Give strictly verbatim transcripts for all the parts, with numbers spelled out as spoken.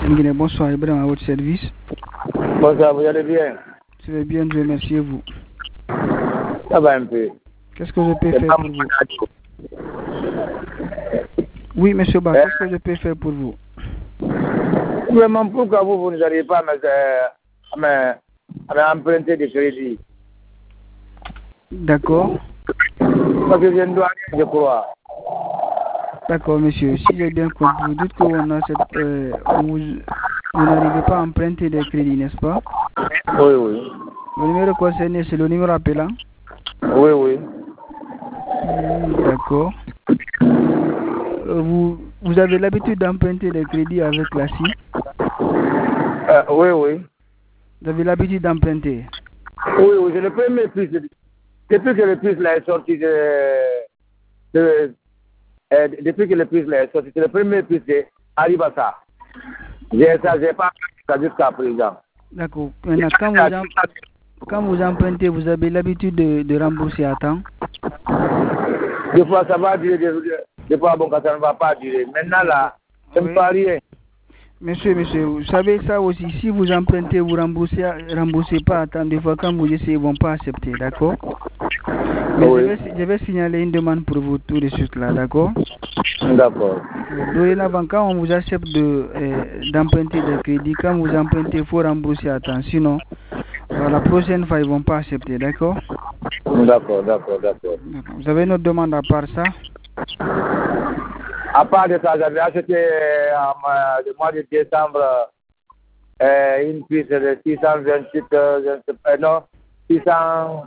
Tchenguine, bonsoir, Ibrahim, à votre service. Bonsoir, vous allez bien? Je vais bien, Dieu merci, et vous? Ça va un peu. Qu'est-ce que je peux faire pour vous? Oui, monsieur Ba, qu'est-ce que je peux faire pour vous? Vraiment, pourquoi vous, vous n'arrivez pas à me, à me, à m'emprunter des crédits? D'accord. Parce que je ne dois rien, je crois. D'accord, monsieur. Si j'ai bien compris, vous dites que on a cette, euh, vous, vous n'arrivez pas à emprunter des crédits, n'est-ce pas? Oui, oui. Le numéro concerné, c'est le numéro appelant? Oui, oui. Mmh, d'accord. Euh, vous, vous avez l'habitude d'emprunter des crédits avec la C I? Euh, oui, oui. Vous avez l'habitude d'emprunter? Oui, oui, c'est le premier plus. Depuis que le plus là est sorti de, de, euh, depuis que le plus là est sorti, c'est le premier plus qui arrive à ça. J'ai ça, j'ai pas ça jusqu'à présent. D'accord. Maintenant, quand vous, em... quand vous empruntez, vous avez l'habitude de, de rembourser à temps? Des fois, ça va durer, des, des fois, bon, quand ça ne va pas durer. Maintenant, là, ça ne Oui. fait rien. Monsieur, monsieur, vous savez ça aussi, si vous empruntez, vous remboursez, remboursez pas à temps, des fois, quand vous essayez, ils ne vont pas accepter, d'accord? Mais oui. je, vais, je vais signaler une demande pour vous tout de suite là, d'accord? D'accord. Dorénavant, quand on vous accepte de, euh, d'emprunter des crédits, quand vous empruntez, il faut rembourser à temps, sinon, euh, la prochaine fois, ils ne vont pas accepter, d'accord? D'accord, d'accord, d'accord. Vous avez une autre demande à part ça? À part de ça, j'avais acheté euh, le mois de décembre euh, une puce de six cent vingt-huit, euh, non, six cents.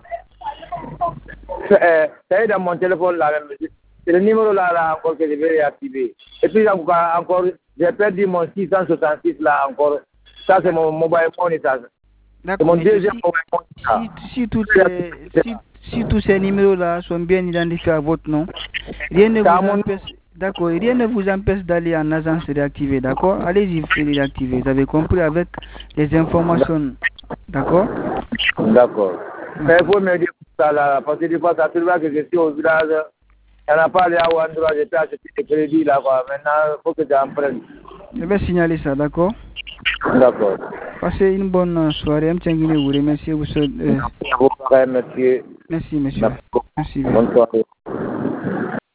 Euh, c'est dans mon téléphone là même. C'est le numéro là, là encore que je vais réactiver. Et puis encore, encore j'ai perdu mon six cent soixante-six là encore. Ça c'est mon mobile phone. C'est mon deuxième si, mobile phone. Si, si, toutes ces, si, si tous ces numéros là sont bien identifiés à votre nom, rien ne vous empêche. D'accord, rien ne vous empêche d'aller en agence réactiver, d'accord? Allez-y réactiver, vous avez compris, avec les informations, d'accord? D'accord. Mais il faut me dire ça là, parce que des fois, ça se voit que je suis au village, il n'y en a pas à un endroit, j'ai acheté des crédits là, quoi. Maintenant, il faut que j'emprunte. Je vais signaler ça, d'accord? D'accord. Passez une bonne soirée, M. Tchenguine, vous remercie. Vous, euh... Merci, monsieur. Merci, monsieur. Merci. Bonne soirée.